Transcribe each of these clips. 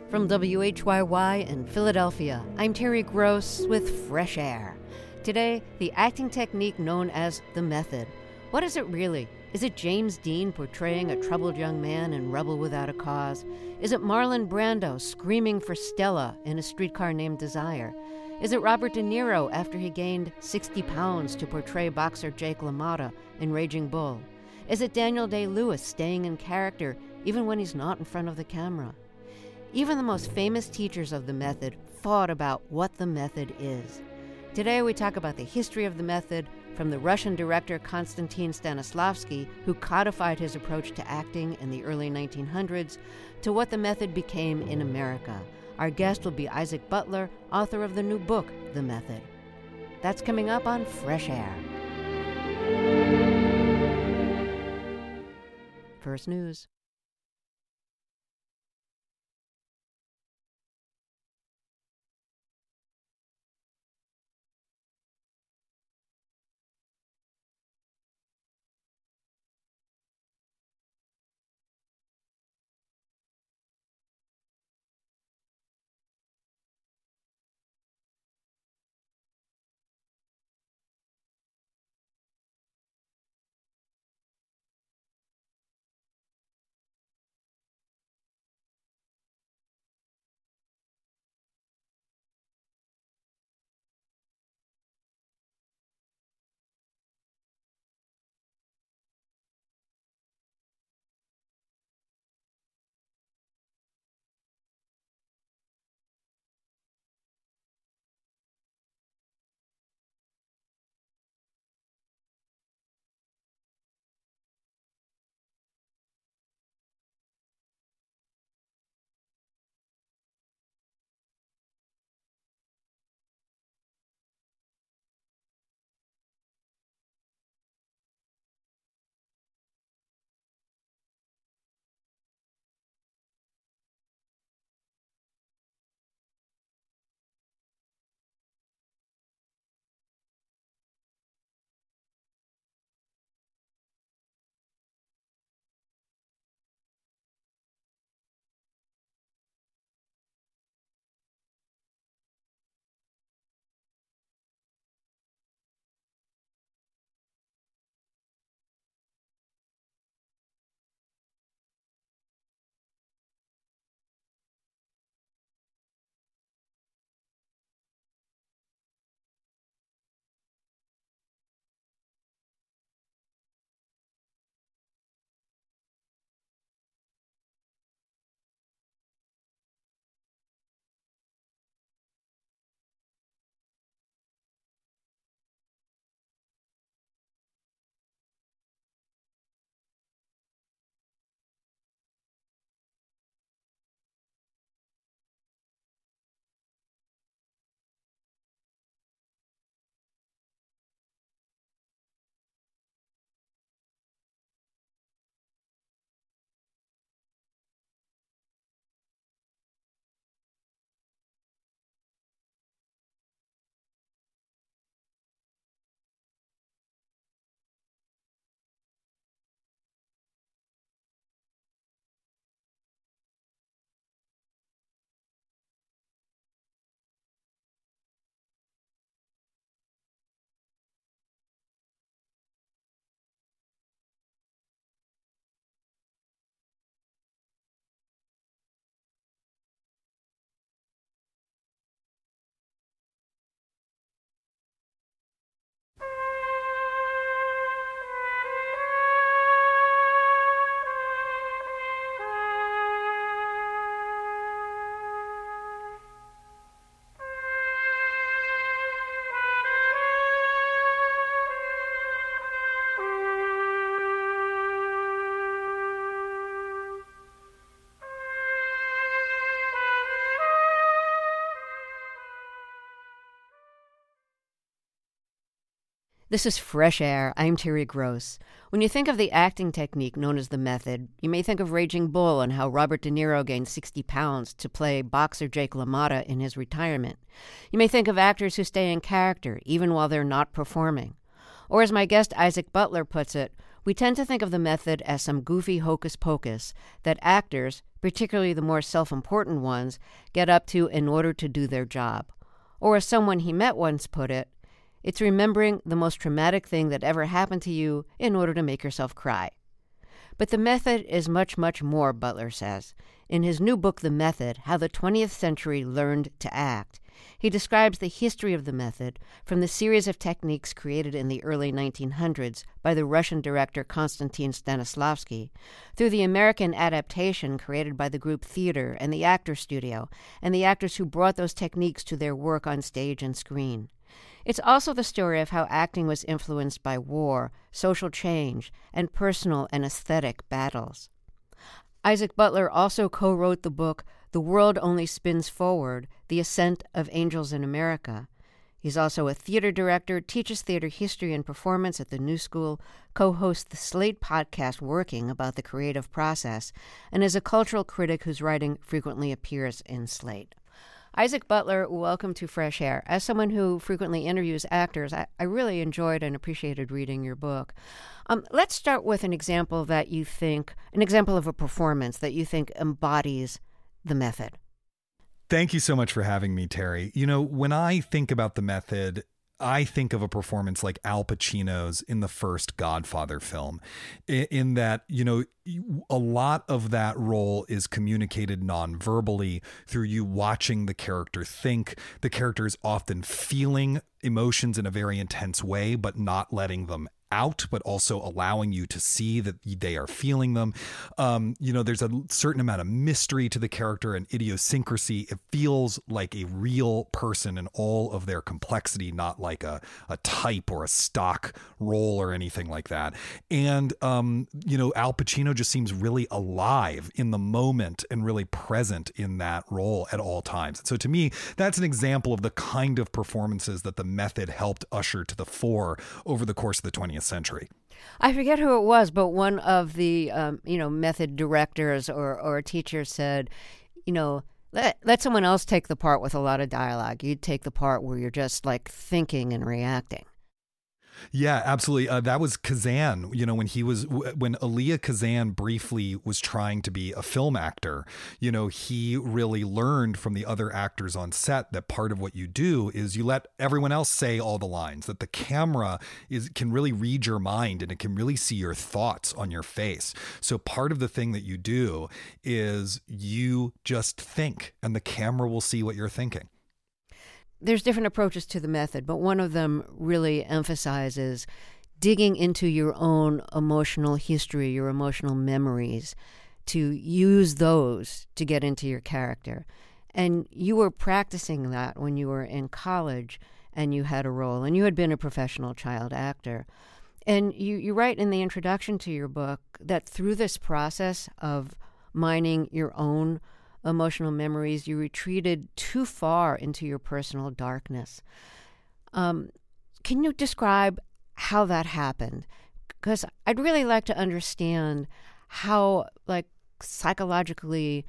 From WHYY in Philadelphia, I'm Terry Gross with Fresh Air. Today, the acting technique known as the method. What is it really? Is it James Dean portraying a troubled young man in Rebel Without a Cause? Is it Marlon Brando screaming for Stella in A Streetcar Named Desire? Is it Robert De Niro after he gained 60 pounds to portray boxer Jake LaMotta in Raging Bull? Is it Daniel Day-Lewis staying in character even when he's not in front of the camera? Even the most famous teachers of the method fought about what the method is. Today we talk about the history of the method, from the Russian director Konstantin Stanislavski, who codified his approach to acting in the early 1900s, to what the method became in America. Our guest will be Isaac Butler, author of the new book, The Method. That's coming up on Fresh Air. First news. This is Fresh Air. I'm Terry Gross. When you think of the acting technique known as the method, you may think of Raging Bull and how Robert De Niro gained 60 pounds to play boxer Jake LaMotta in his retirement. You may think of actors who stay in character even while they're not performing. Or as my guest Isaac Butler puts it, we tend to think of the method as some goofy hocus pocus that actors, particularly the more self-important ones, get up to in order to do their job. Or as someone he met once put it, it's remembering the most traumatic thing that ever happened to you in order to make yourself cry. But the method is much, much more, Butler says. In his new book, The Method, How the 20th Century Learned to Act, he describes the history of the method from the series of techniques created in the early 1900s by the Russian director Konstantin Stanislavski, through the American adaptation created by the group Theater and the Actor Studio, and the actors who brought those techniques to their work on stage and screen. It's also the story of how acting was influenced by war, social change, and personal and aesthetic battles. Isaac Butler also co-wrote the book The World Only Spins Forward, The Ascent of Angels in America. He's also a theater director, teaches theater history and performance at the New School, co-hosts the Slate podcast Working about the creative process, and is a cultural critic whose writing frequently appears in Slate. Isaac Butler, welcome to Fresh Air. As someone who frequently interviews actors, I really enjoyed and appreciated reading your book. Let's start with an example of a performance that you think embodies the method. Thank you so much for having me, Terry. You know, when I think about the method, I think of a performance like Al Pacino's in the first Godfather film, in that, you know, a lot of that role is communicated non-verbally through you watching the character think. The character is often feeling emotions in a very intense way, but not letting them out, but also allowing you to see that they are feeling them. You know, there's a certain amount of mystery to the character and idiosyncrasy. It feels like a real person in all of their complexity, not like a type or a stock role or anything like that. And, you know, Al Pacino just seems really alive in the moment and really present in that role at all times. So to me, that's an example of the kind of performances that the method helped usher to the fore over the course of the 20th century. I forget who it was, but one of the method directors or teachers said, you know, let someone else take the part with a lot of dialogue. You take the part where you're just like thinking and reacting. Yeah, absolutely. That was Kazan, you know, when Elia Kazan briefly was trying to be a film actor, you know, he really learned from the other actors on set that part of what you do is you let everyone else say all the lines, that the camera can really read your mind and it can really see your thoughts on your face. So part of the thing that you do is you just think and the camera will see what you're thinking. There's different approaches to the method, but one of them really emphasizes digging into your own emotional history, your emotional memories, to use those to get into your character. And you were practicing that when you were in college and you had a role, and you had been a professional child actor. And you write in the introduction to your book that through this process of mining your own emotional memories, you retreated too far into your personal darkness. Can you describe how that happened? Because I'd really like to understand how, like, psychologically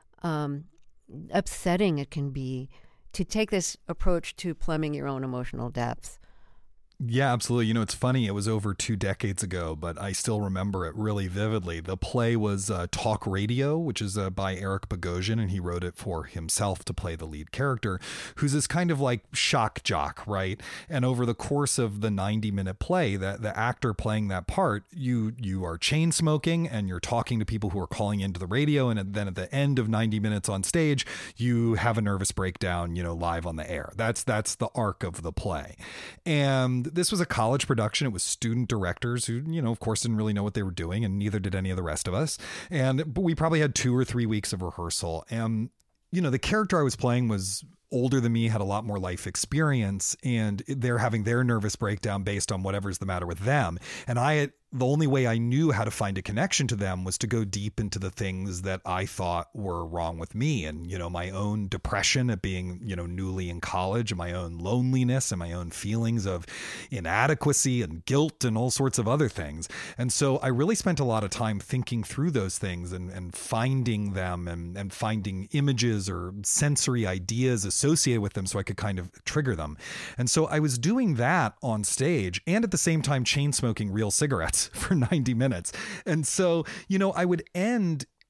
upsetting it can be to take this approach to plumbing your own emotional depth. Yeah, absolutely. You know, it's funny. It was over 2 decades ago, but I still remember it really vividly. The play was Talk Radio, which is by Eric Bogosian, and he wrote it for himself to play the lead character, who's this kind of like shock jock, right? And over the course of the 90-minute play, the actor playing that part, you are chain smoking and you're talking to people who are calling into the radio, and then at the end of 90 minutes on stage, you have a nervous breakdown, you know, live on the air. That's the arc of the play. And this was a college production. It was student directors who, you know, of course, didn't really know what they were doing, and neither did any of the rest of us. But we probably had 2 or 3 weeks of rehearsal. And, you know, the character I was playing was older than me, had a lot more life experience, and they're having their nervous breakdown based on whatever's the matter with them. And the only way I knew how to find a connection to them was to go deep into the things that I thought were wrong with me, and, you know, my own depression at being, you know, newly in college, and my own loneliness and my own feelings of inadequacy and guilt and all sorts of other things. And so I really spent a lot of time thinking through those things and finding them and finding images or sensory ideas associated with them so I could kind of trigger them. And so I was doing that on stage and at the same time chain smoking real cigarettes for 90 minutes. And so, you know, I would end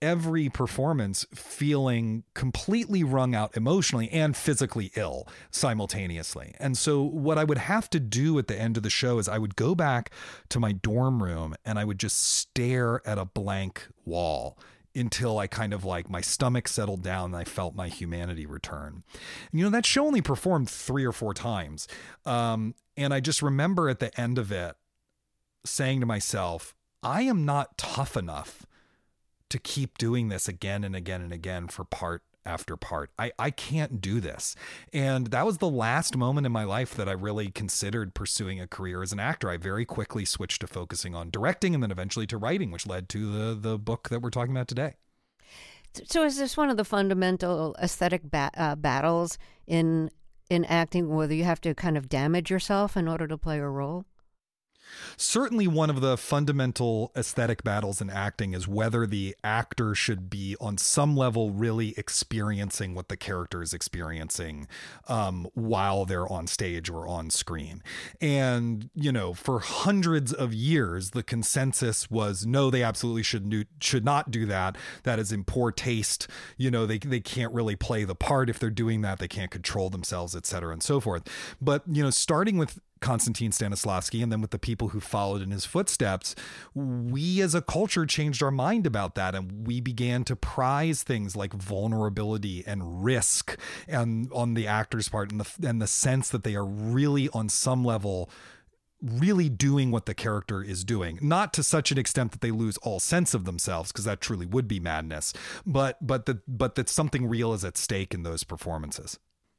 every performance feeling completely wrung out emotionally and physically ill simultaneously. And so what I would have to do at the end of the show is I would go back to my dorm room and I would just stare at a blank wall until I kind of like my stomach settled down and I felt my humanity return. And, that show only performed 3 or 4 times. And I just remember at the end of it saying to myself, I am not tough enough to keep doing this again and again and again for part after part. I can't do this. And that was the last moment in my life that I really considered pursuing a career as an actor. I very quickly switched to focusing on directing and then eventually to writing, which led to the book that we're talking about today. So is this one of the fundamental aesthetic battles in acting, whether you have to kind of damage yourself in order to play a role? Certainly one of the fundamental aesthetic battles in acting is whether the actor should be on some level really experiencing what the character is experiencing while they're on stage or on screen. And, for hundreds of years, the consensus was, no, they absolutely should not do that. That is in poor taste. They can't really play the part. If they're doing that, they can't control themselves, et cetera, and so forth. But, starting with Konstantin Stanislavski and then with the people who followed in his footsteps, we as a culture changed our mind about that. And we began to prize things like vulnerability and risk and on the actor's part and the sense that they are really on some level really doing what the character is doing, not to such an extent that they lose all sense of themselves, because that truly would be madness, but that something real is at stake in those performances.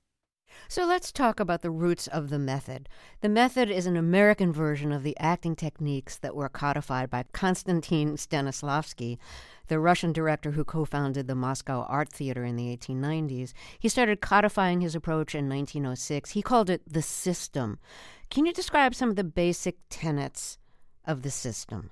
So let's talk about the roots of the method. The method is an American version of the acting techniques that were codified by Konstantin Stanislavski, the Russian director who co-founded the Moscow Art Theater in the 1890s. He started codifying his approach in 1906. He called it the system. Can you describe some of the basic tenets of the system?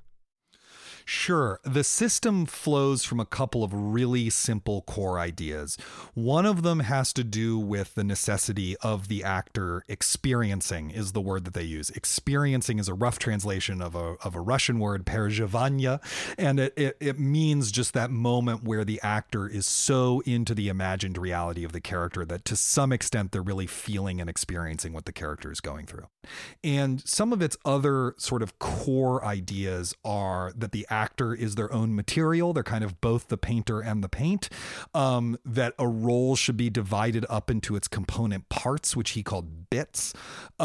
Sure. The system flows from a couple of really simple core ideas. One of them has to do with the necessity of the actor experiencing, is the word that they use. Experiencing is a rough translation of a Russian word, perzhevanya, and it means just that moment where the actor is so into the imagined reality of the character that to some extent they're really feeling and experiencing what the character is going through. And some of its other sort of core ideas are that the actor is their own material. They're kind of both the painter and the paint, that a role should be divided up into its component parts, which he called bits.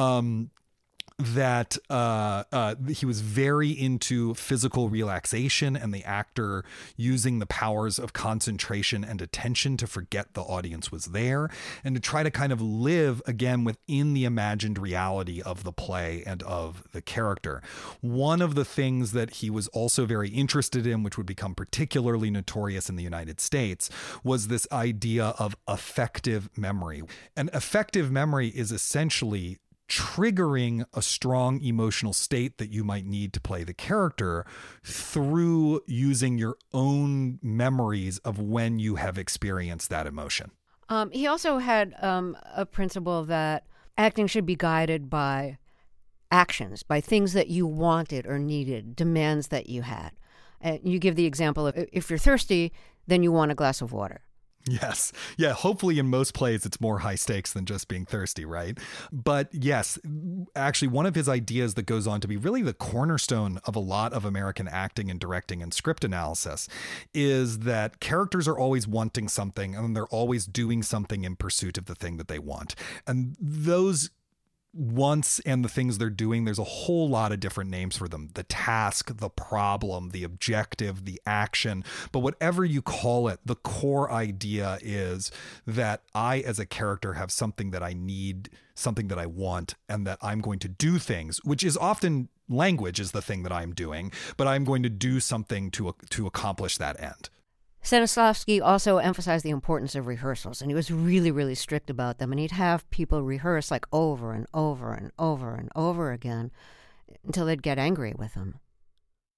That he was very into physical relaxation and the actor using the powers of concentration and attention to forget the audience was there and to try to kind of live again within the imagined reality of the play and of the character. One of the things that he was also very interested in, which would become particularly notorious in the United States, was this idea of affective memory. And affective memory is essentially triggering a strong emotional state that you might need to play the character through using your own memories of when you have experienced that emotion. He also had a principle that acting should be guided by actions, by things that you wanted or needed, demands that you had. You give the example of if you're thirsty, then you want a glass of water. Yes. Yeah. Hopefully in most plays, it's more high stakes than just being thirsty, right? But yes, actually, one of his ideas that goes on to be really the cornerstone of a lot of American acting and directing and script analysis is that characters are always wanting something and they're always doing something in pursuit of the thing that they want. And those wants and the things they're doing, there's a whole lot of different names for them. The task, the problem, the objective, the action. But whatever you call it, the core idea is that I, as a character, have something that I need, something that I want, and that I'm going to do things, which is often language is the thing that I'm doing, but I'm going to do something to accomplish that end. Stanislavski also emphasized the importance of rehearsals, and he was really, really strict about them. And he'd have people rehearse like over and over and over and over again until they'd get angry with him.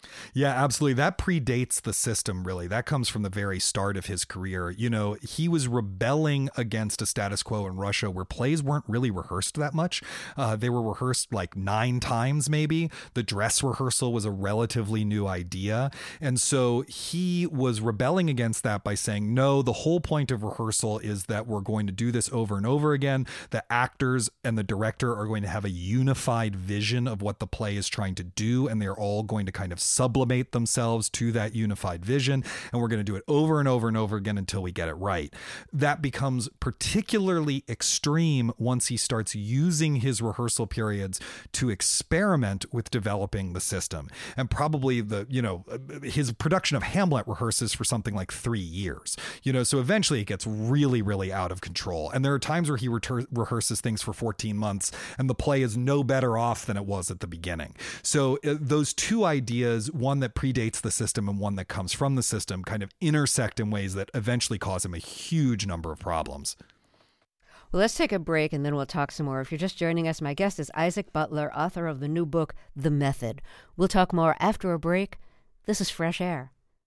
Yeah, absolutely. That predates the system, really. That comes from the very start of his career. You know, he was rebelling against a status quo in Russia where plays weren't really rehearsed that much. They were rehearsed like 9 times, maybe. The dress rehearsal was a relatively new idea. And so he was rebelling against that by saying, no, the whole point of rehearsal is that we're going to do this over and over again. The actors and the director are going to have a unified vision of what the play is trying to do, and they're all going to kind of sublimate themselves to that unified vision, and we're going to do it over and over and over again until we get it right. That becomes particularly extreme once he starts using his rehearsal periods to experiment with developing the system. And probably his production of Hamlet rehearses for something like 3 years, so eventually it gets really, really out of control. And there are times where he rehearses things for 14 months and the play is no better off than it was at the beginning. So those two ideas, one that predates the system and one that comes from the system, kind of intersect in ways that eventually cause him a huge number of problems. Well, let's take a break and then we'll talk some more. If you're just joining us, my guest is Isaac Butler, author of the new book, The Method. We'll talk more after a break. This is Fresh Air.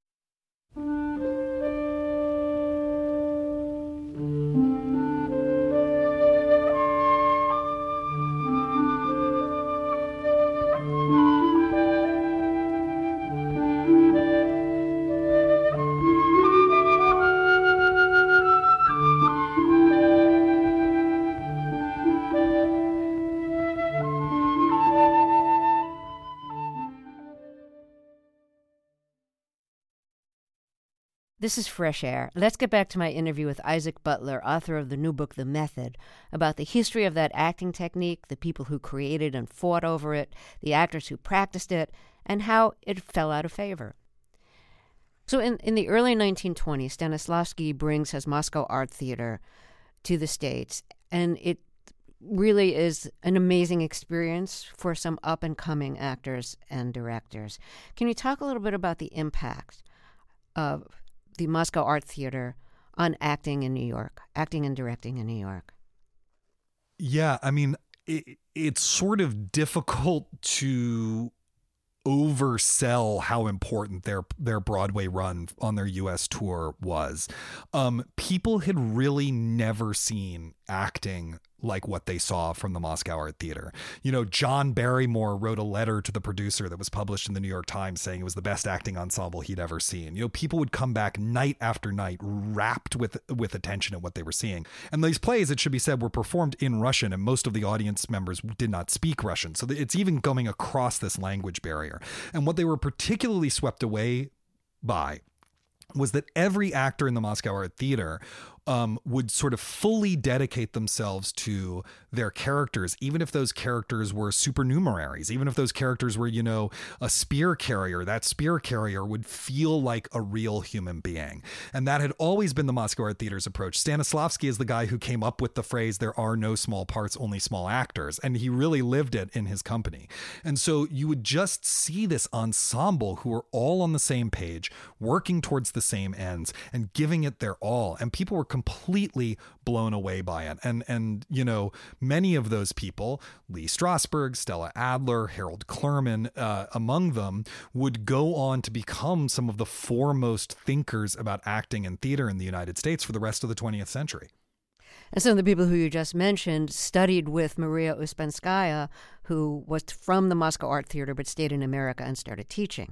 This is Fresh Air. Let's get back to my interview with Isaac Butler, author of the new book, The Method, about the history of that acting technique, the people who created and fought over it, the actors who practiced it, and how it fell out of favor. So in the early 1920s, Stanislavski brings his Moscow Art Theater to the States, and it really is an amazing experience for some up-and-coming actors and directors. Can you talk a little bit about the impact of the Moscow Art Theater on acting in New York, acting and directing in New York? Yeah, I mean, it's sort of difficult to oversell how important their Broadway run on their U.S. tour was. People had really never seen acting like what they saw from the Moscow Art Theater. John Barrymore wrote a letter to the producer that was published in the New York Times saying it was the best acting ensemble he'd ever seen. People would come back night after night rapt with attention at what they were seeing. And these plays, it should be said, were performed in Russian, and most of the audience members did not speak Russian. So it's even going across this language barrier. And what they were particularly swept away by was that every actor in the Moscow Art Theater would sort of fully dedicate themselves to their characters, even if those characters were supernumeraries, even if those characters were, a spear carrier. That spear carrier would feel like a real human being. And that had always been the Moscow Art Theater's approach. Stanislavski is the guy who came up with the phrase, there are no small parts, only small actors. And he really lived it in his company. And so you would just see this ensemble who are all on the same page, working towards the same ends and giving it their all. And people were completely blown away by it. And many of those people, Lee Strasberg, Stella Adler, Harold Clurman, among them, would go on to become some of the foremost thinkers about acting and theater in the United States for the rest of the 20th century. And some of the people who you just mentioned studied with Maria Uspenskaya, who was from the Moscow Art Theater but stayed in America and started teaching.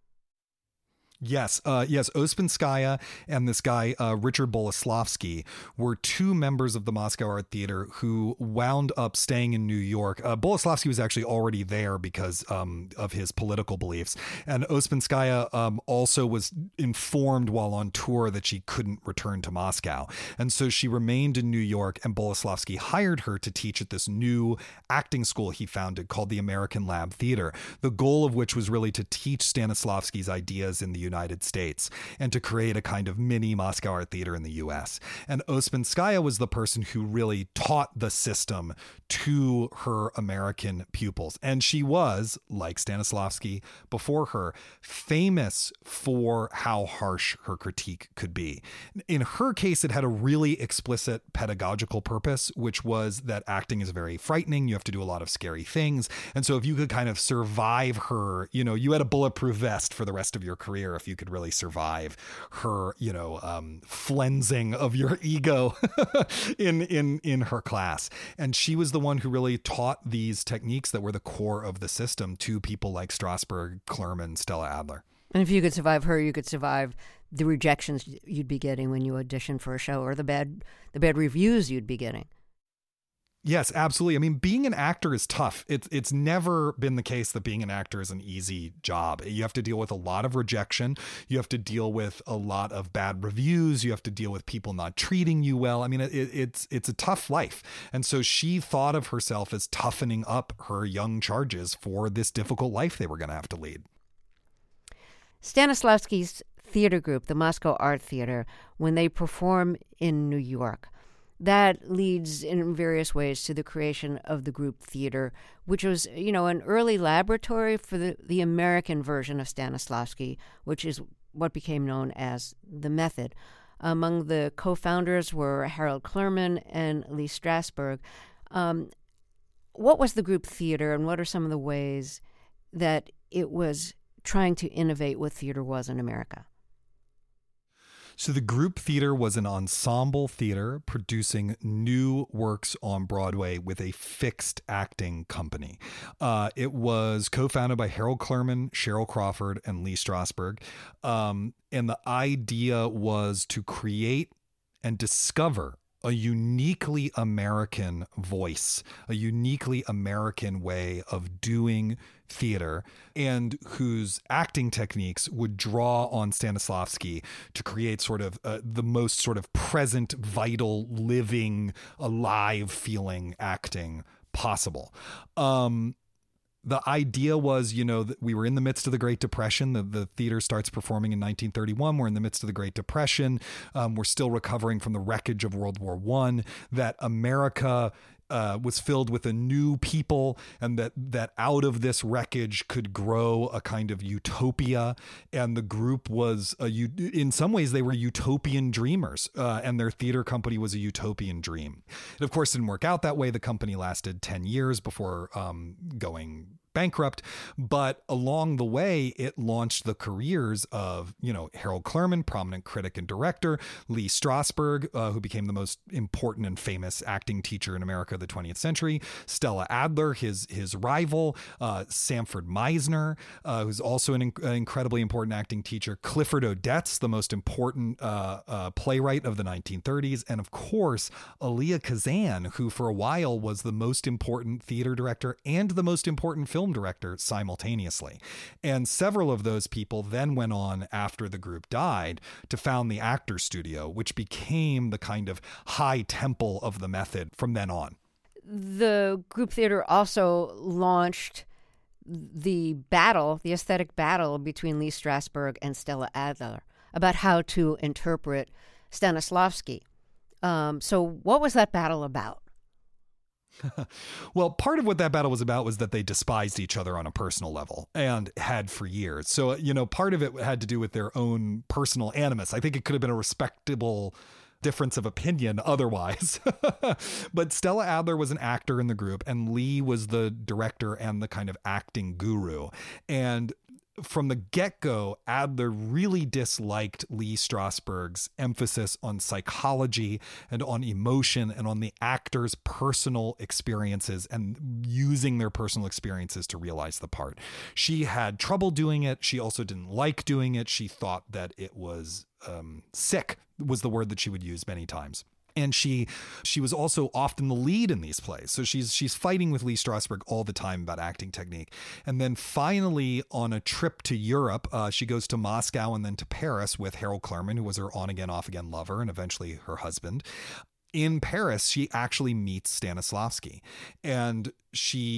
Yes. Uspenskaya and this guy, Richard Boleslavsky, were two members of the Moscow Art Theater who wound up staying in New York. Boleslavsky was actually already there because of his political beliefs. And Uspenskaya also was informed while on tour that she couldn't return to Moscow. And so she remained in New York, and Boleslavsky hired her to teach at this new acting school he founded called the American Lab Theater, the goal of which was really to teach Stanislavski's ideas in the United States and to create a kind of mini Moscow Art Theater in the US. And Ouspenskaya was the person who really taught the system to her American pupils. And she was, like Stanislavski before her, famous for how harsh her critique could be. In her case, it had a really explicit pedagogical purpose, which was that acting is very frightening. You have to do a lot of scary things. And so if you could kind of survive her, you had a bulletproof vest for the rest of your career if you could really survive her, flensing of your ego in her class. And she was the one who really taught these techniques that were the core of the system to people like Strasberg, Klerman, Stella Adler. And if you could survive her, you could survive the rejections you'd be getting when you audition for a show, or the bad reviews you'd be getting. Yes, absolutely. I mean, being an actor is tough. It's never been the case that being an actor is an easy job. You have to deal with a lot of rejection. You have to deal with a lot of bad reviews. You have to deal with people not treating you well. I mean, it's a tough life. And so she thought of herself as toughening up her young charges for this difficult life they were going to have to lead. Stanislavski's theater group, the Moscow Art Theater, when they perform in New York, that leads in various ways to the creation of the group theater, which was, an early laboratory for the American version of Stanislavski, which is what became known as the Method. Among the co-founders were Harold Klerman and Lee Strasberg. What was the group theater, and what are some of the ways that it was trying to innovate what theater was in America? So the group theater was an ensemble theater producing new works on Broadway with a fixed acting company. It was co-founded by Harold Klerman, Cheryl Crawford, and Lee Strasberg. And the idea was to create and discover a uniquely American voice, a uniquely American way of doing theater, and whose acting techniques would draw on Stanislavski to create sort of the most sort of present, vital, living, alive feeling acting possible. The idea was, that we were in the midst of the Great Depression. The theater starts performing in 1931. We're in the midst of the Great Depression. We're still recovering from the wreckage of World War I. That America was filled with a new people, and that out of this wreckage could grow a kind of utopia. And the group was, in some ways, they were utopian dreamers, and their theater company was a utopian dream. It, of course, didn't work out that way. The company lasted 10 years before going bankrupt, but along the way, it launched the careers of, Harold Klerman, prominent critic and director, Lee Strasberg, who became the most important and famous acting teacher in America of the 20th century, Stella Adler, his rival, Sanford Meisner, who's also an incredibly important acting teacher, Clifford Odets, the most important playwright of the 1930s, and of course, Elia Kazan, who for a while was the most important theater director and the most important film director simultaneously. And several of those people then went on after the group died to found the Actors Studio, which became the kind of high temple of the method from then on. The group theater also launched the aesthetic battle between Lee Strasberg and Stella Adler about how to interpret Stanislavski. So what was that battle about? Well, part of what that battle was about was that they despised each other on a personal level and had for years. So, part of it had to do with their own personal animus. I think it could have been a respectable difference of opinion otherwise. But Stella Adler was an actor in the group, and Lee was the director and the kind of acting guru. And from the get-go, Adler really disliked Lee Strasberg's emphasis on psychology and on emotion and on the actors' personal experiences and using their personal experiences to realize the part. She had trouble doing it. She also didn't like doing it. She thought that it was sick, was the word that she would use many times. And she was also often the lead in these plays. So she's fighting with Lee Strasberg all the time about acting technique. And then finally, on a trip to Europe, she goes to Moscow and then to Paris with Harold Klerman, who was her on-again, off-again lover and eventually her husband. In Paris, she actually meets Stanislavski. And she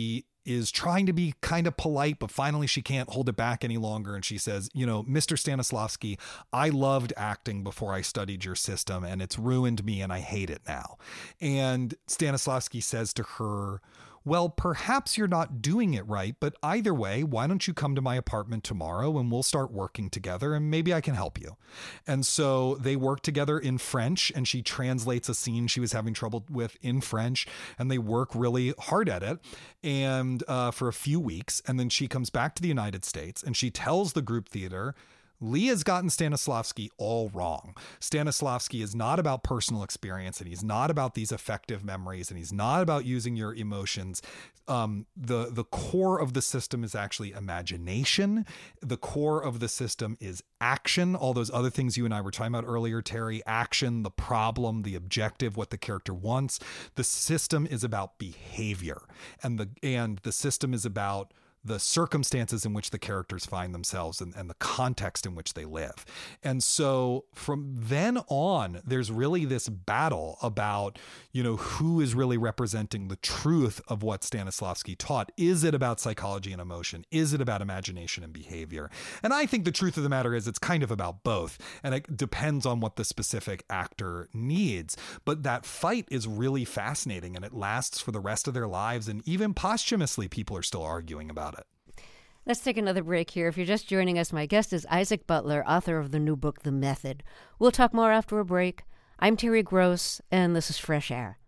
is trying to be kind of polite, but finally she can't hold it back any longer. And she says, Mr. Stanislavski, I loved acting before I studied your system, and it's ruined me and I hate it now. And Stanislavski says to her, well, perhaps you're not doing it right, but either way, why don't you come to my apartment tomorrow and we'll start working together and maybe I can help you. And so they work together in French, and she translates a scene she was having trouble with in French, and they work really hard at it and for a few weeks. And then she comes back to the United States and she tells the group theater, Leah's gotten Stanislavski all wrong. Stanislavski is not about personal experience, and he's not about these affective memories, and he's not about using your emotions. The core of the system is actually imagination. The core of the system is action. All those other things you and I were talking about earlier, Terry, action, the problem, the objective, what the character wants. The system is about behavior, and the system is about the circumstances in which the characters find themselves and the context in which they live. And so from then on, there's really this battle about, who is really representing the truth of what Stanislavski taught. Is it about psychology and emotion? Is it about imagination and behavior? And I think the truth of the matter is it's kind of about both. And it depends on what the specific actor needs. But that fight is really fascinating, and it lasts for the rest of their lives. And even posthumously, people are still arguing about it. Let's take another break here. If you're just joining us, my guest is Isaac Butler, author of the new book, The Method. We'll talk more after a break. I'm Terry Gross, and this is Fresh Air.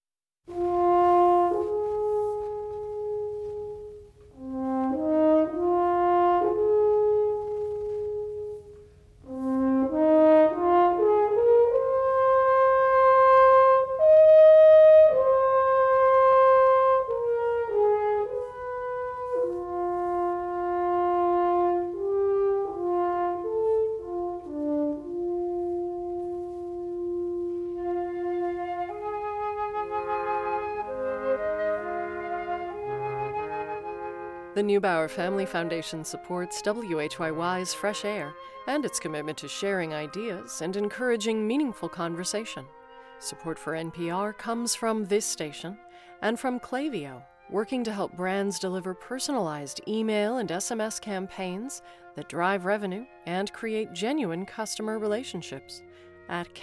The Neubauer Family Foundation supports WHYY's Fresh Air and its commitment to sharing ideas and encouraging meaningful conversation. Support for NPR comes from this station and from Klaviyo, working to help brands deliver personalized email and SMS campaigns that drive revenue and create genuine customer relationships at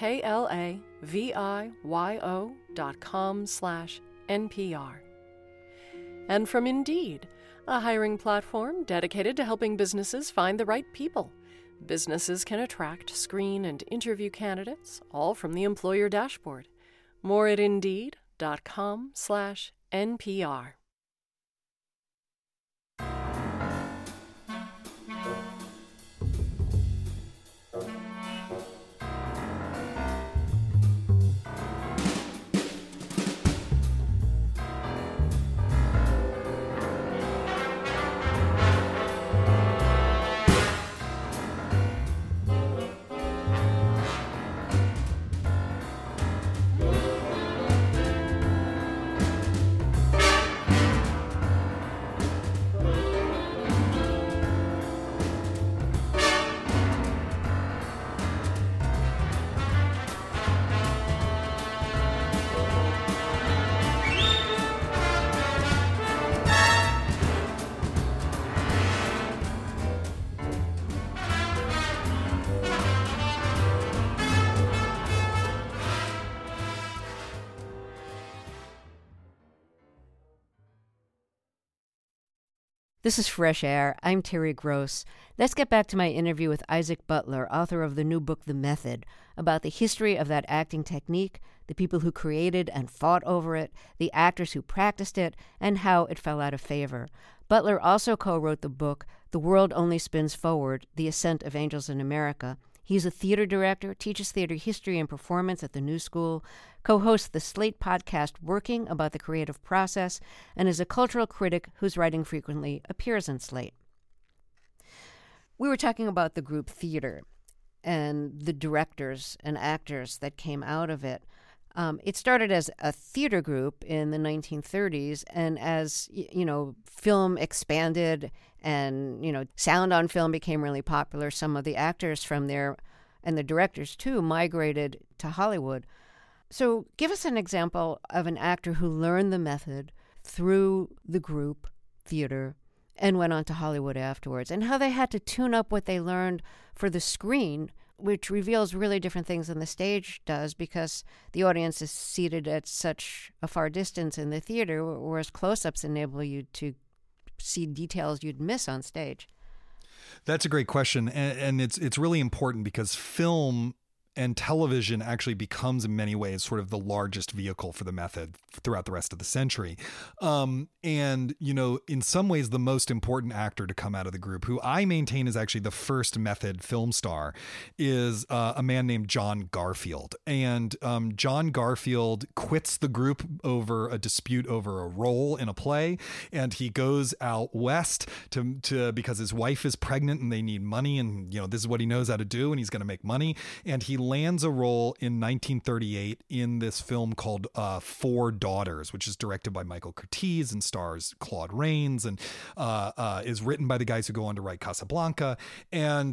klaviyo.com/NPR. And from Indeed, a hiring platform dedicated to helping businesses find the right people. Businesses can attract, screen, and interview candidates, all from the employer dashboard. More at Indeed.com/NPR. This is Fresh Air. I'm Terry Gross. Let's get back to my interview with Isaac Butler, author of the new book, The Method, about the history of that acting technique, the people who created and fought over it, the actors who practiced it, and how it fell out of favor. Butler also co-wrote the book, The World Only Spins Forward, The Ascent of Angels in America. He's a theater director, teaches theater history and performance at the New School, co-hosts the Slate podcast Working about the creative process, and is a cultural critic whose writing frequently appears in Slate. We were talking about the group theater and the directors and actors that came out of it. It started as a theater group in the 1930s, and as, film expanded and, sound on film became really popular, some of the actors from there, and the directors too, migrated to Hollywood. So give us an example of an actor who learned the method through the group theater and went on to Hollywood afterwards, and how they had to tune up what they learned for the screen, which reveals really different things than the stage does, because the audience is seated at such a far distance in the theater, whereas close-ups enable you to see details you'd miss on stage. That's a great question, and it's really important because film and television actually becomes in many ways sort of the largest vehicle for the method throughout the rest of the century. And, you know, in some ways, the most important actor to come out of the group, who I maintain is actually the first method film star, is a man named John Garfield. And John Garfield quits the group over a dispute over a role in a play. And he goes out west to because his wife is pregnant and they need money. And, you know, this is what he knows how to do. And he's going to make money. And he lands a role in 1938 in this film called Four Daughters, which is directed by Michael Curtiz and stars Claude Rains, and is written by the guys who go on to write Casablanca. And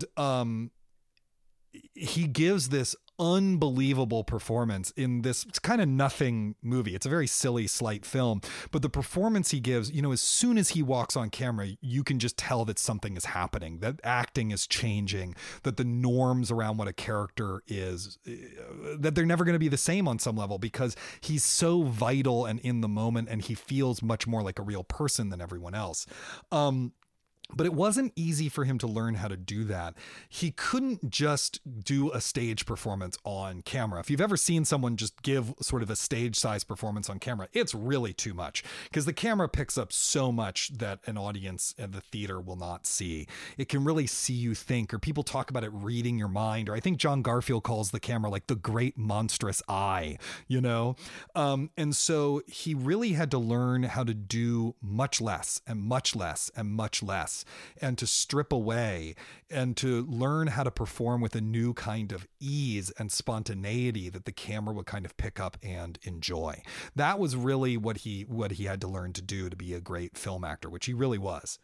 he gives this unbelievable performance in this kind of nothing movie. It's a very silly, slight film, but the performance he gives, you know, as soon as he walks on camera, you can just tell that something is happening, that acting is changing, that the norms around what a character is, that they're never going to be the same on some level, because he's so vital and in the moment, and he feels much more like a real person than everyone else. But it wasn't easy for him to learn how to do that. He couldn't just do a stage performance on camera. If you've ever seen someone just give sort of a stage size performance on camera, it's really too much, because the camera picks up so much that an audience at the theater will not see. It can really see you think, or people talk about it reading your mind, or I think John Garfield calls the camera like the great monstrous eye, you know? And so he really had to learn how to do much less and much less and much less, and to strip away and to learn how to perform with a new kind of ease and spontaneity that the camera would kind of pick up and enjoy. That was really what he had to learn to do to be a great film actor, which he really was.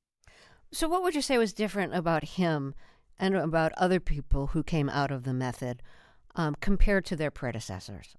So what would you say was different about him and about other people who came out of the method compared to their predecessors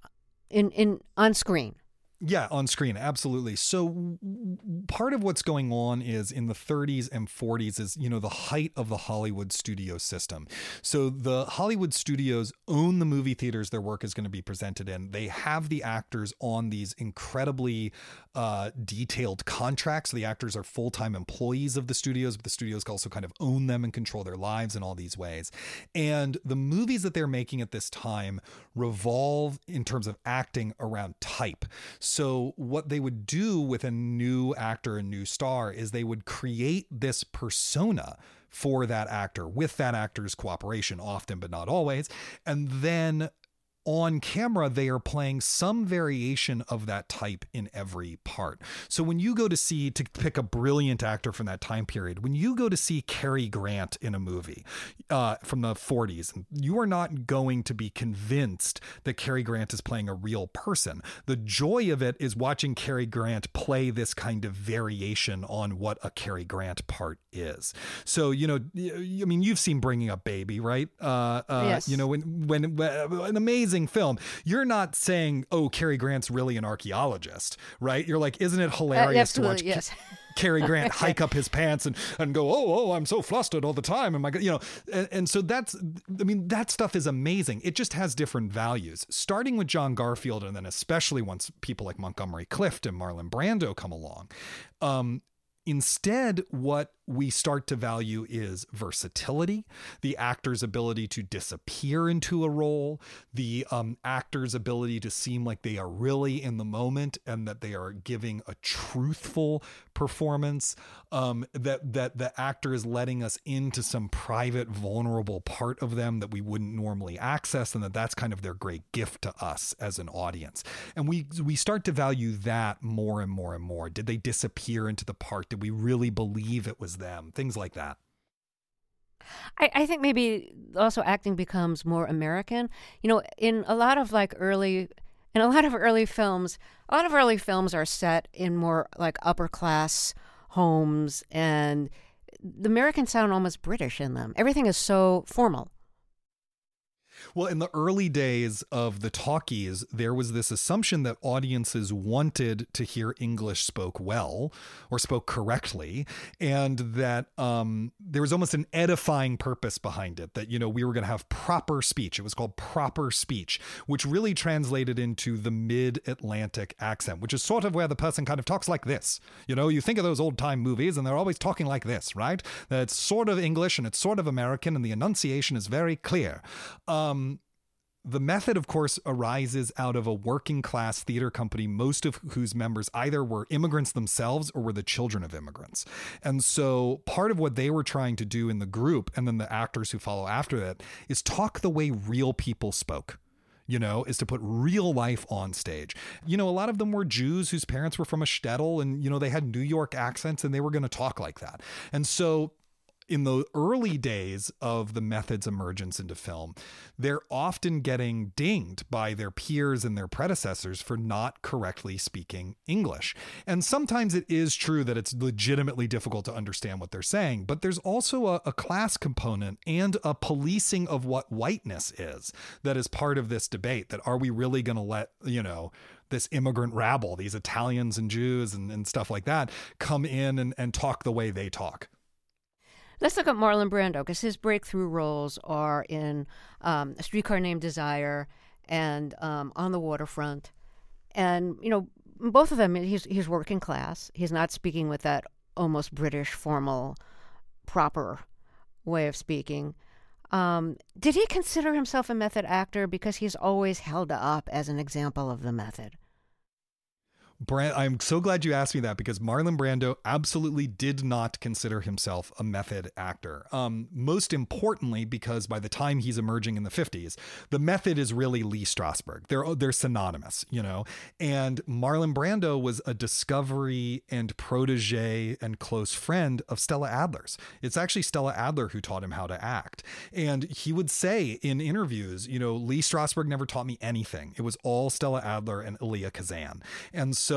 on screen? Yeah, on screen. Absolutely. So part of what's going on is in the 30s and 40s is, you know, the height of the Hollywood studio system. So the Hollywood studios own the movie theaters their work is going to be presented in. They have the actors on these incredibly detailed contracts. The actors are full-time employees of the studios, but the studios also kind of own them and control their lives in all these ways. And the movies that they're making at this time revolve in terms of acting around type. So what they would do with a new actor, a new star, is they would create this persona for that actor with that actor's cooperation, often, but not always. And then on camera, they are playing some variation of that type in every part. So when you go to pick a brilliant actor from that time period, when you go to see Cary Grant in a movie from the 40s, you are not going to be convinced that Cary Grant is playing a real person. The joy of it is watching Cary Grant play this kind of variation on what a Cary Grant part is. So, you know, I mean, you've seen Bringing Up Baby, right? Yes. You know, when an amazing film, you're not saying, oh, Cary Grant's really an archaeologist, right? You're like, isn't it hilarious to watch Cary Grant hike up his pants and go, oh, I'm so flustered all the time. And my God, you know, and so that stuff is amazing. It just has different values, starting with John Garfield. And then especially once people like Montgomery Clift and Marlon Brando come along, instead, what we start to value is versatility, the actor's ability to disappear into a role, the actor's ability to seem like they are really in the moment and that they are giving a truthful performance, that the actor is letting us into some private, vulnerable part of them that we wouldn't normally access, and that's kind of their great gift to us as an audience. And we start to value that more and more and more. Did they disappear into the part? Did we really believe it was them? Things like that. I think maybe also acting becomes more American. You know, in a lot of early films, a lot of early films are set in more like upper class homes, and the Americans sound almost British in them. Everything is so formal. Well, in the early days of the talkies, there was this assumption that audiences wanted to hear English spoke well or spoke correctly, and that there was almost an edifying purpose behind it, that, we were going to have proper speech. It was called proper speech, which really translated into the mid-Atlantic accent, which is sort of where the person kind of talks like this. You think of those old-time movies, and they're always talking like this, right? It's sort of English, and it's sort of American, and the enunciation is very clear. The method, of course, arises out of a working class theater company, most of whose members either were immigrants themselves or were the children of immigrants. And so part of what they were trying to do in the group, and then the actors who follow after that, is talk the way real people spoke. Is to put real life on stage. A lot of them were Jews whose parents were from a shtetl, and, they had New York accents, and they were going to talk like that. And so in the early days of the method's emergence into film, they're often getting dinged by their peers and their predecessors for not correctly speaking English. And sometimes it is true that it's legitimately difficult to understand what they're saying, but there's also a class component and a policing of what whiteness is that is part of this debate, that are we really going to let, this immigrant rabble, these Italians and Jews and stuff like that, come in and talk the way they talk? Let's look at Marlon Brando, because his breakthrough roles are in A Streetcar Named Desire and On the Waterfront. And, both of them, he's working class. He's not speaking with that almost British, formal, proper way of speaking. Did he consider himself a method actor? Because he's always held up as an example of the method. I'm so glad you asked me that, because Marlon Brando absolutely did not consider himself a method actor. Most importantly, because by the time he's emerging in the 50s, the method is really Lee Strasberg. They're synonymous, and Marlon Brando was a discovery and protege and close friend of Stella Adler's. It's actually Stella Adler who taught him how to act. And he would say in interviews, Lee Strasberg never taught me anything. It was all Stella Adler and Elia Kazan. And so,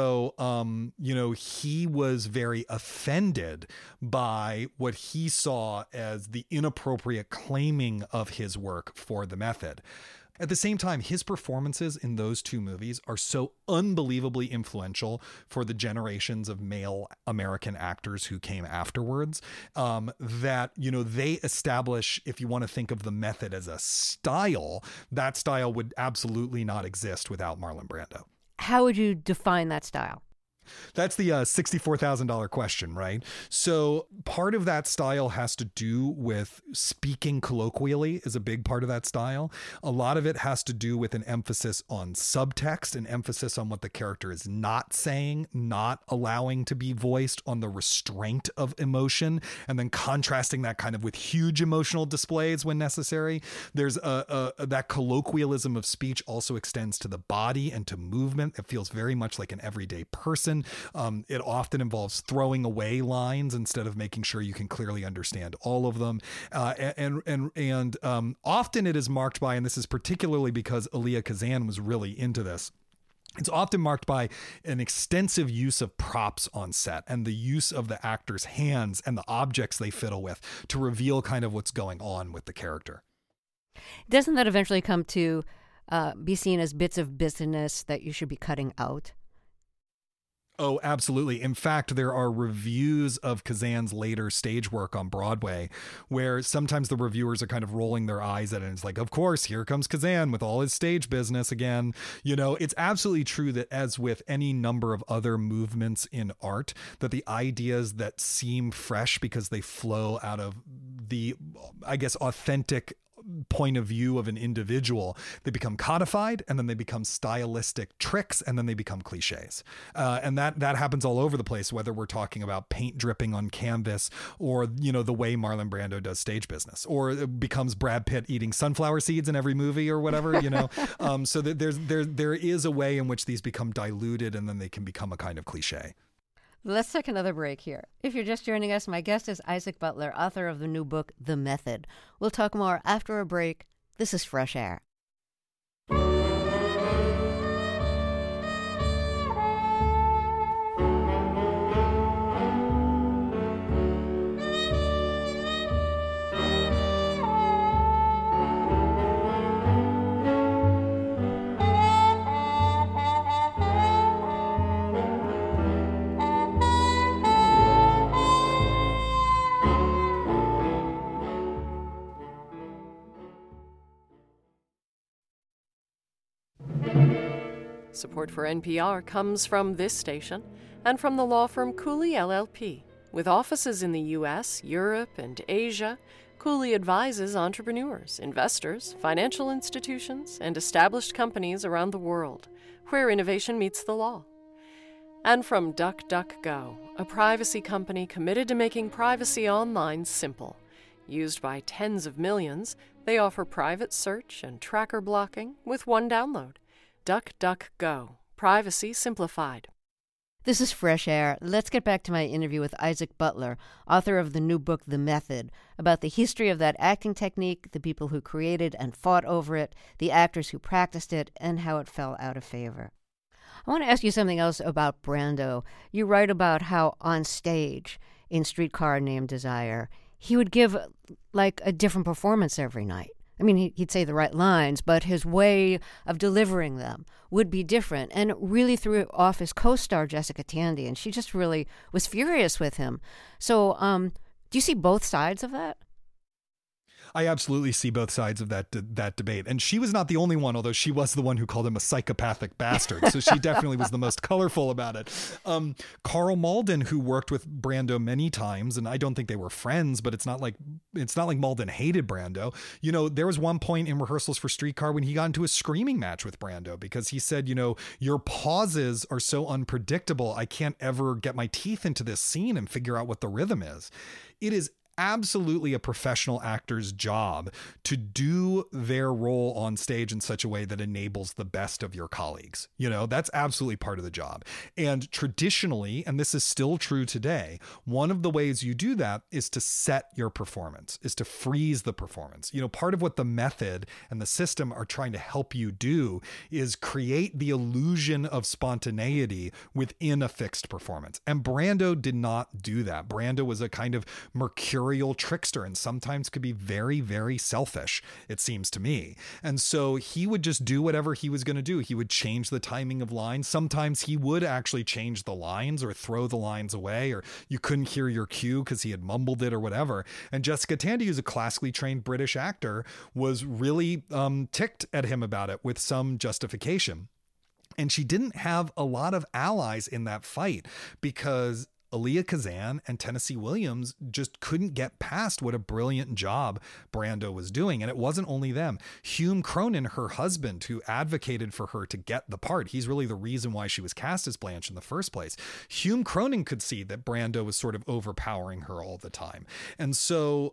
he was very offended by what he saw as the inappropriate claiming of his work for the method. At the same time, his performances in those two movies are so unbelievably influential for the generations of male American actors who came afterwards, that, they establish, if you want to think of the method as a style, that style would absolutely not exist without Marlon Brando. How would you define that style? That's the $64,000 question, right? So part of that style has to do with speaking colloquially is a big part of that style. A lot of it has to do with an emphasis on subtext, an emphasis on what the character is not saying, not allowing to be voiced, on the restraint of emotion, and then contrasting that kind of with huge emotional displays when necessary. There's that colloquialism of speech also extends to the body and to movement. It feels very much like an everyday person. It often involves throwing away lines instead of making sure you can clearly understand all of them. And often it is marked by, and this is particularly because Elia Kazan was really into this, it's often marked by an extensive use of props on set and the use of the actors' hands and the objects they fiddle with to reveal kind of what's going on with the character. Doesn't that eventually come to be seen as bits of business that you should be cutting out? Oh, absolutely. In fact, there are reviews of Kazan's later stage work on Broadway where sometimes the reviewers are kind of rolling their eyes at it. And it's like, of course, here comes Kazan with all his stage business again. It's absolutely true that, as with any number of other movements in art, that the ideas that seem fresh because they flow out of the, I guess, authentic point of view of an individual, they become codified, and then they become stylistic tricks, and then they become cliches. And that happens all over the place, whether we're talking about paint dripping on canvas or, the way Marlon Brando does stage business, or it becomes Brad Pitt eating sunflower seeds in every movie or whatever, so that there is a way in which these become diluted and then they can become a kind of cliche. Let's take another break here. If you're just joining us, my guest is Isaac Butler, author of the new book, The Method. We'll talk more after a break. This is Fresh Air. Support for NPR comes from this station and from the law firm Cooley LLP. With offices in the U.S., Europe, and Asia, Cooley advises entrepreneurs, investors, financial institutions, and established companies around the world where innovation meets the law. And from DuckDuckGo, a privacy company committed to making privacy online simple. Used by tens of millions, they offer private search and tracker blocking with one download. DuckDuckGo, privacy simplified. This is Fresh Air. Let's get back to my interview with Isaac Butler, author of the new book, The Method, about the history of that acting technique, the people who created and fought over it, the actors who practiced it, and how it fell out of favor. I want to ask you something else about Brando. You write about how on stage in Streetcar Named Desire, he would give like a different performance every night. I mean, he'd say the right lines, but his way of delivering them would be different. And it really threw off his co-star, Jessica Tandy, and she just really was furious with him. So do you see both sides of that? I absolutely see both sides of that debate. And she was not the only one, although she was the one who called him a psychopathic bastard. So she definitely was the most colorful about it. Carl Malden, who worked with Brando many times, and I don't think they were friends, but it's not like Malden hated Brando. You know, there was one point in rehearsals for Streetcar when he got into a screaming match with Brando because he said, you know, your pauses are so unpredictable. I can't ever get my teeth into this scene and figure out what the rhythm is. It is absolutely a professional actor's job to do their role on stage in such a way that enables the best of your colleagues. You know, that's absolutely part of the job. And traditionally, and this is still true today, one of the ways you do that is to set your performance, is to freeze the performance. You know, part of what the method and the system are trying to help you do is create the illusion of spontaneity within a fixed performance. And Brando did not do that. Brando was a kind of mercurial trickster and sometimes could be very, very selfish, it seems to me. And so he would just do whatever he was going to do. He would change the timing of lines. Sometimes he would actually change the lines or throw the lines away, or you couldn't hear your cue because he had mumbled it or whatever. And Jessica Tandy, who's a classically trained British actor, was really ticked at him about it with some justification. And she didn't have a lot of allies in that fight because Aaliyah Kazan and Tennessee Williams just couldn't get past what a brilliant job Brando was doing. And it wasn't only them. Hume Cronin, her husband, who advocated for her to get the part, he's really the reason why she was cast as Blanche in the first place. Hume Cronin could see that Brando was sort of overpowering her all the time. And so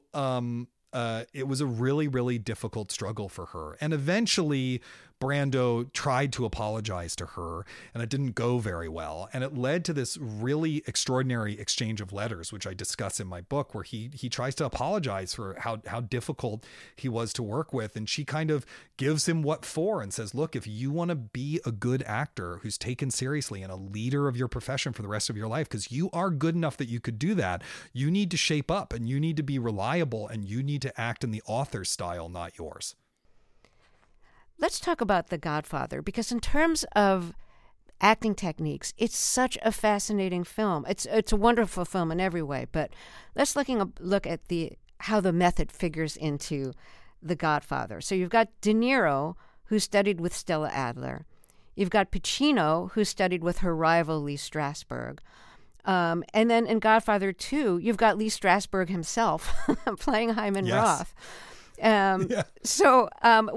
it was a really, really difficult struggle for her. And eventually Brando tried to apologize to her, and it didn't go very well. And it led to this really extraordinary exchange of letters, which I discuss in my book, where he tries to apologize for how difficult he was to work with. And she kind of gives him what for and says, look, if you want to be a good actor who's taken seriously and a leader of your profession for the rest of your life, because you are good enough that you could do that, you need to shape up and you need to be reliable and you need to act in the author's style, not yours. Let's talk about The Godfather, because in terms of acting techniques, it's such a fascinating film. It's a wonderful film in every way, but let's look at how the method figures into The Godfather. So you've got De Niro, who studied with Stella Adler. You've got Pacino, who studied with her rival Lee Strasberg. And then in Godfather 2, you've got Lee Strasberg himself playing Hyman Roth. So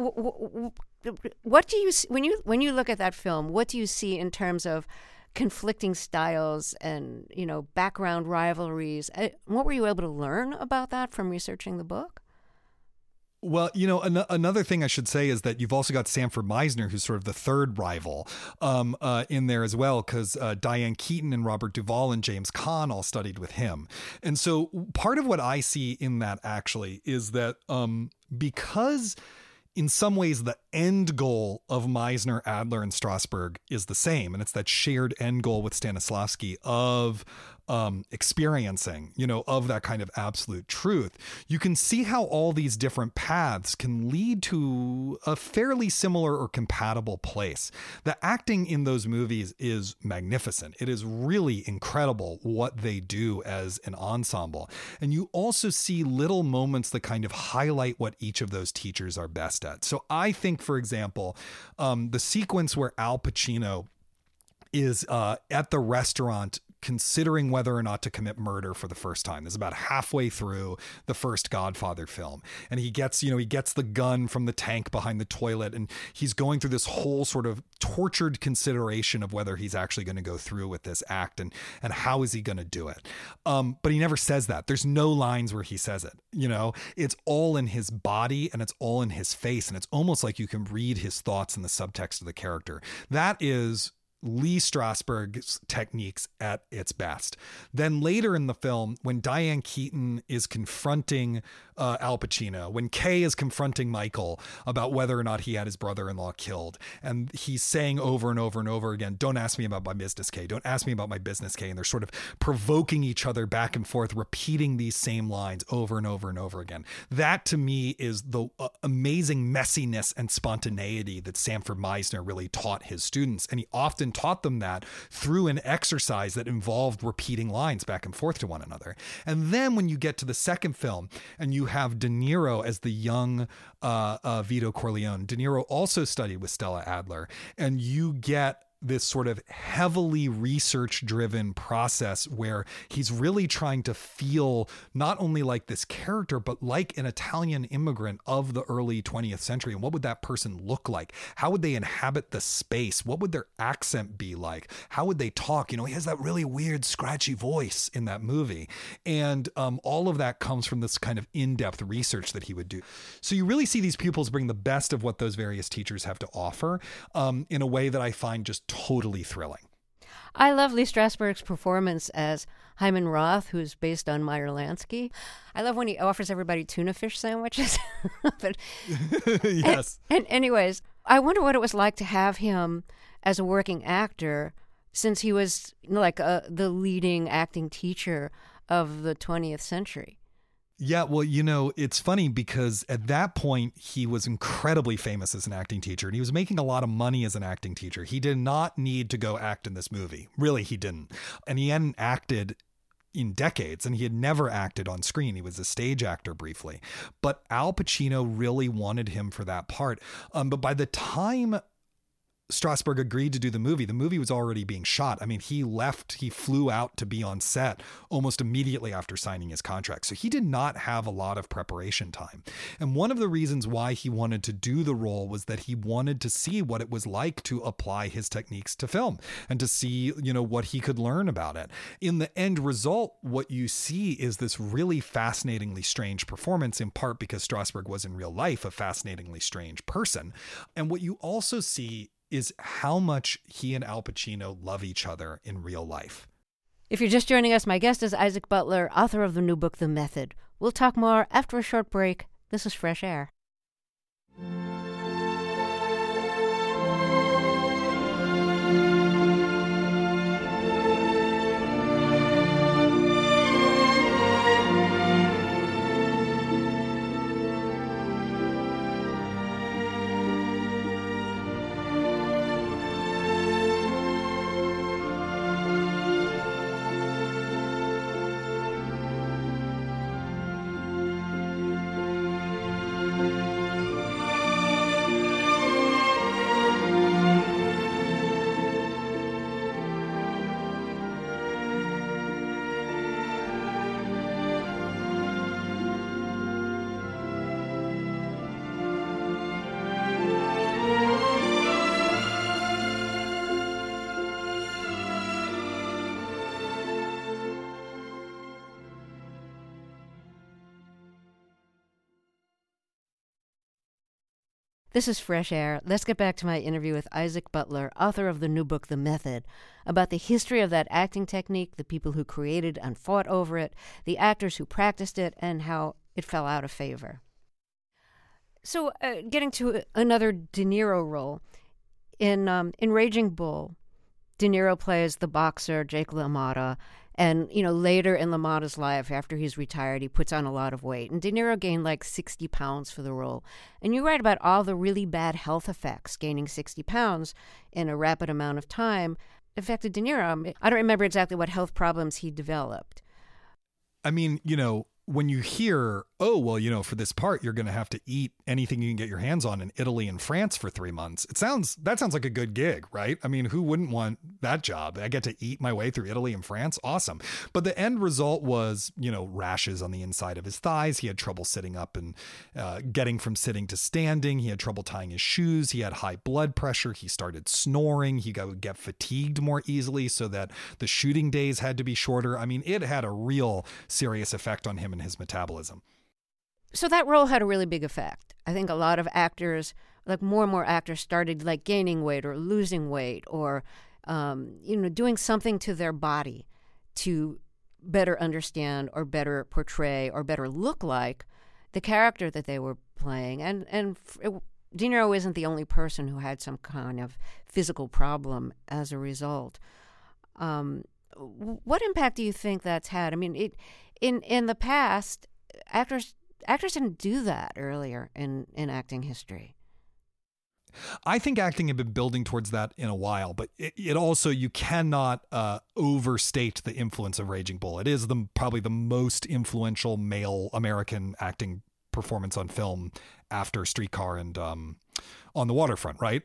what do you when you look at that film, what do you see in terms of conflicting styles and, you know, background rivalries? What were you able to learn about that from researching the book? Well, you know, another thing I should say is that you've also got Sanford Meisner, who's sort of the third rival in there as well, because Diane Keaton and Robert Duvall and James Caan all studied with him. And so part of what I see in that actually is that because in some ways the end goal of Meisner, Adler, and Strasberg is the same, and it's that shared end goal with Stanislavski of experiencing, of that kind of absolute truth, you can see how all these different paths can lead to a fairly similar or compatible place. The acting in those movies is magnificent. It is really incredible what they do as an ensemble. And you also see little moments that kind of highlight what each of those teachers are best at. So I think, for example, the sequence where Al Pacino is at the restaurant considering whether or not to commit murder for the first time. This is about halfway through the first Godfather film. And he gets the gun from the tank behind the toilet, and he's going through this whole sort of tortured consideration of whether he's actually going to go through with this act and how is he going to do it. But he never says that. There's no lines where he says it. It's all in his body and it's all in his face. And it's almost like you can read his thoughts in the subtext of the character. That is Lee Strasberg's techniques at its best. Then later in the film, when Diane Keaton is confronting Al Pacino, when Kay is confronting Michael about whether or not he had his brother-in-law killed, and he's saying over and over and over again, don't ask me about my business, Kay. Don't ask me about my business, Kay. And they're sort of provoking each other back and forth, repeating these same lines over and over and over again. That to me is the amazing messiness and spontaneity that Sanford Meisner really taught his students. And he often taught them that through an exercise that involved repeating lines back and forth to one another. And then when you get to the second film and you have De Niro as the young Vito Corleone, De Niro also studied with Stella Adler, and you get this sort of heavily research-driven process where he's really trying to feel not only like this character, but like an Italian immigrant of the early 20th century. And what would that person look like? How would they inhabit the space? What would their accent be like? How would they talk? He has that really weird, scratchy voice in that movie. And all of that comes from this kind of in-depth research that he would do. So you really see these pupils bring the best of what those various teachers have to offer in a way that I find just totally thrilling. I love Lee Strasberg's performance as Hyman Roth, who's based on Meyer Lansky. I love when he offers everybody tuna fish sandwiches. But, yes. And anyways, I wonder what it was like to have him as a working actor, since he was like the leading acting teacher of the 20th century. Yeah, well, it's funny because at that point, he was incredibly famous as an acting teacher, and he was making a lot of money as an acting teacher. He did not need to go act in this movie. Really, he didn't. And he hadn't acted in decades, and he had never acted on screen. He was a stage actor briefly. But Al Pacino really wanted him for that part. But by the time Strasberg agreed to do the movie was already being shot. I mean, he flew out to be on set almost immediately after signing his contract. So he did not have a lot of preparation time. And one of the reasons why he wanted to do the role was that he wanted to see what it was like to apply his techniques to film and to see, what he could learn about it. In the end result, what you see is this really fascinatingly strange performance, in part because Strasberg was in real life a fascinatingly strange person. And what you also see is how much he and Al Pacino love each other in real life. If you're just joining us, my guest is Isaac Butler, author of the new book, The Method. We'll talk more after a short break. This is Fresh Air. This is Fresh Air. Let's get back to my interview with Isaac Butler, author of the new book, The Method, about the history of that acting technique, the people who created and fought over it, the actors who practiced it, and how it fell out of favor. So getting to another De Niro role, in Raging Bull, De Niro plays the boxer Jake LaMotta, and later in LaMotta's life, after he's retired, he puts on a lot of weight, and De Niro gained like 60 pounds for the role. And you write about all the really bad health effects gaining 60 pounds in a rapid amount of time affected De Niro. I don't remember exactly what health problems he developed. I mean, when you hear, oh, well, for this part, you're going to have to eat anything you can get your hands on in Italy and France for 3 months. That sounds like a good gig, right? I mean, who wouldn't want that job? I get to eat my way through Italy and France. Awesome. But the end result was, rashes on the inside of his thighs. He had trouble sitting up and getting from sitting to standing. He had trouble tying his shoes. He had high blood pressure. He started snoring. He would get fatigued more easily, so that the shooting days had to be shorter. I mean, it had a real serious effect on him and his metabolism. So that role had a really big effect. I think a lot of actors, like more and more actors, started like gaining weight or losing weight or, doing something to their body to better understand or better portray or better look like the character that they were playing. And De Niro isn't the only person who had some kind of physical problem as a result. What impact do you think that's had? I mean, in the past, actors didn't do that earlier in acting history. I think acting had been building towards that in a while, but it also, you cannot overstate the influence of Raging Bull. It is probably the most influential male American acting performance on film after Streetcar and On the Waterfront, right?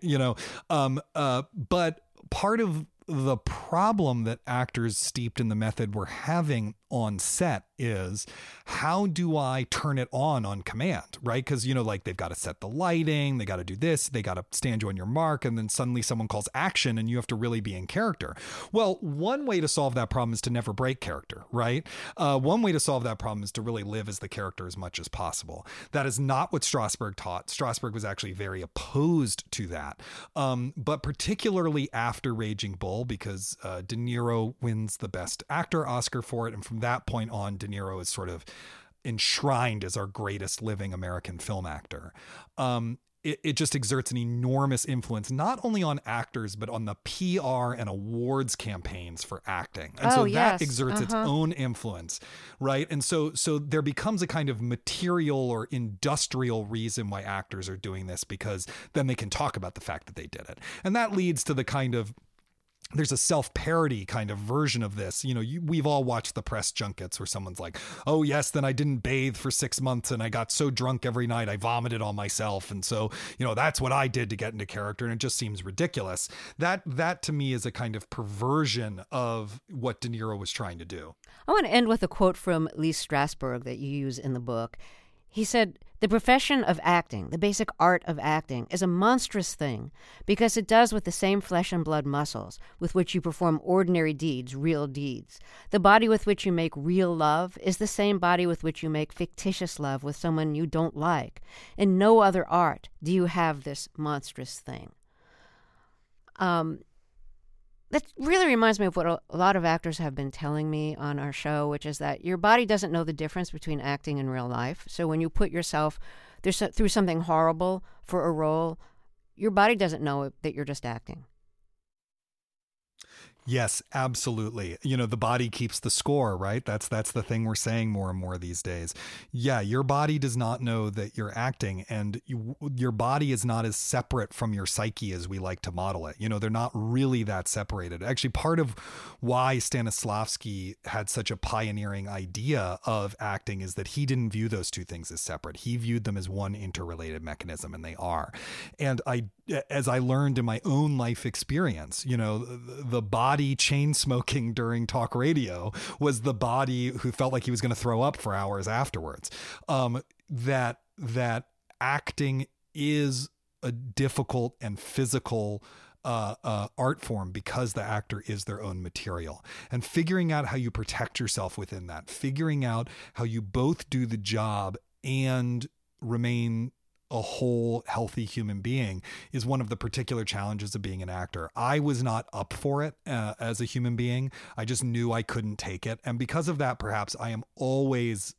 But part of the problem that actors steeped in the method were having on set is, how do I turn it on command, right? Because, they've got to set the lighting, they got to do this, they got to stand you on your mark, and then suddenly someone calls action and you have to really be in character. Well, one way to solve that problem is to never break character, right? One way to solve that problem is to really live as the character as much as possible. That is not what Strasberg taught. Strasberg was actually very opposed to that. But particularly after Raging Bull, because De Niro wins the Best Actor Oscar for it, and from that point on, De Niro is sort of enshrined as our greatest living American film actor. It just exerts an enormous influence, not only on actors, but on the PR and awards campaigns for acting. And that exerts its own influence, right? And so there becomes a kind of material or industrial reason why actors are doing this, because then they can talk about the fact that they did it. And that leads to the kind of, there's a self-parody kind of version of this. We've all watched the press junkets where someone's like, oh yes, then I didn't bathe for 6 months and I got so drunk every night I vomited on myself. And so, that's what I did to get into character. And it just seems ridiculous. That to me is a kind of perversion of what De Niro was trying to do. I want to end with a quote from Lee Strasberg that you use in the book. He said, "The profession of acting, the basic art of acting, is a monstrous thing because it does with the same flesh and blood muscles with which you perform ordinary deeds, real deeds. The body with which you make real love is the same body with which you make fictitious love with someone you don't like. In no other art do you have this monstrous thing." That really reminds me of what a lot of actors have been telling me on our show, which is that your body doesn't know the difference between acting and real life. So when you put yourself through something horrible for a role, your body doesn't know that you're just acting. Yes, absolutely. The body keeps the score, right? That's the thing we're saying more and more these days. Yeah, your body does not know that you're acting, and your body is not as separate from your psyche as we like to model it. They're not really that separated. Actually, part of why Stanislavski had such a pioneering idea of acting is that he didn't view those two things as separate. He viewed them as one interrelated mechanism, and they are. And as I learned in my own life experience, the body chain smoking during talk radio was the body who felt like he was going to throw up for hours afterwards. That acting is a difficult and physical art form because the actor is their own material, and figuring out how you protect yourself within that, figuring out how you both do the job and remain a whole healthy human being is one of the particular challenges of being an actor. I was not up for it as a human being. I just knew I couldn't take it. And because of that, perhaps I am always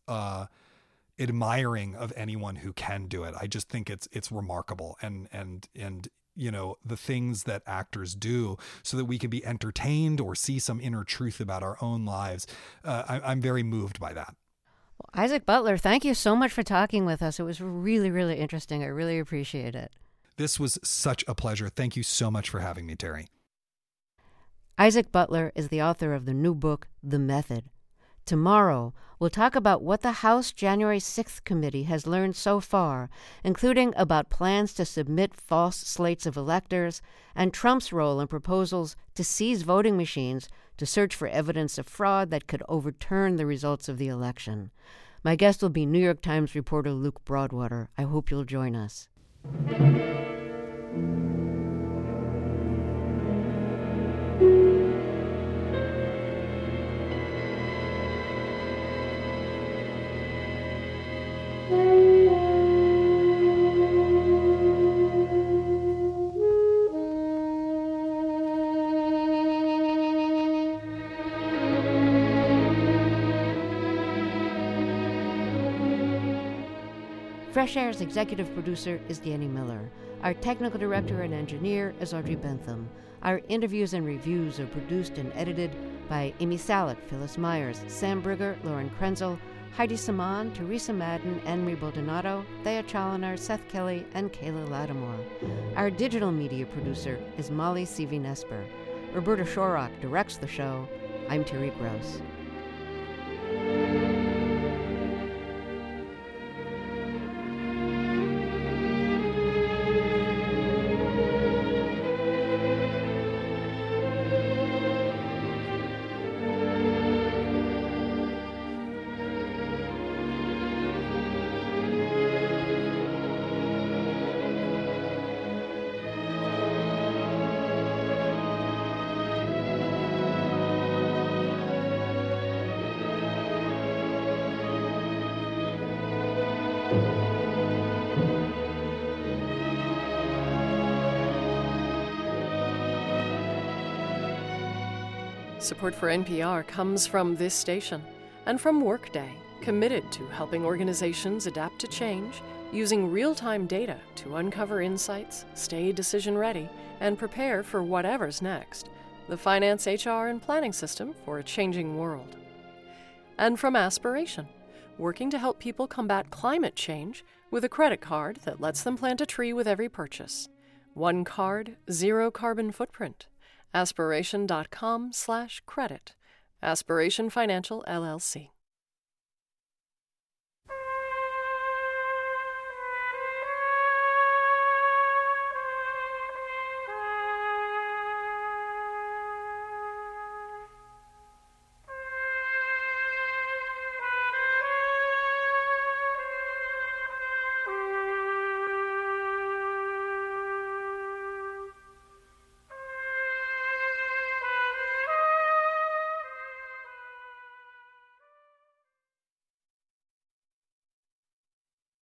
admiring of anyone who can do it. I just think it's remarkable. And the things that actors do so that we can be entertained or see some inner truth about our own lives. I'm very moved by that. Well, Isaac Butler, thank you so much for talking with us. It was really, really interesting. I really appreciate it. This was such a pleasure. Thank you so much for having me, Terry. Isaac Butler is the author of the new book, The Method. Tomorrow, we'll talk about what the House January 6th committee has learned so far, including about plans to submit false slates of electors and Trump's role in proposals to seize voting machines to search for evidence of fraud that could overturn the results of the election. My guest will be New York Times reporter Luke Broadwater. I hope you'll join us. Fresh Air's executive producer is Danny Miller. Our technical director and engineer is Audrey Bentham. Our interviews and reviews are produced and edited by Amy Salek, Phyllis Myers, Sam Brigger, Lauren Krenzel, Heidi Saman, Teresa Madden, Enri Baldonado, Thea Chaloner, Seth Kelly, and Kayla Lattimore. Our digital media producer is Molly Seavy-Nesper. Roberta Shorrock directs the show. I'm Terry Gross. Support for NPR comes from this station and from Workday, committed to helping organizations adapt to change using real-time data to uncover insights, stay decision-ready, and prepare for whatever's next. The finance, HR, and planning system for a changing world. And from Aspiration, working to help people combat climate change with a credit card that lets them plant a tree with every purchase. One card, zero carbon footprint. Aspiration.com/credit. Aspiration Financial, LLC.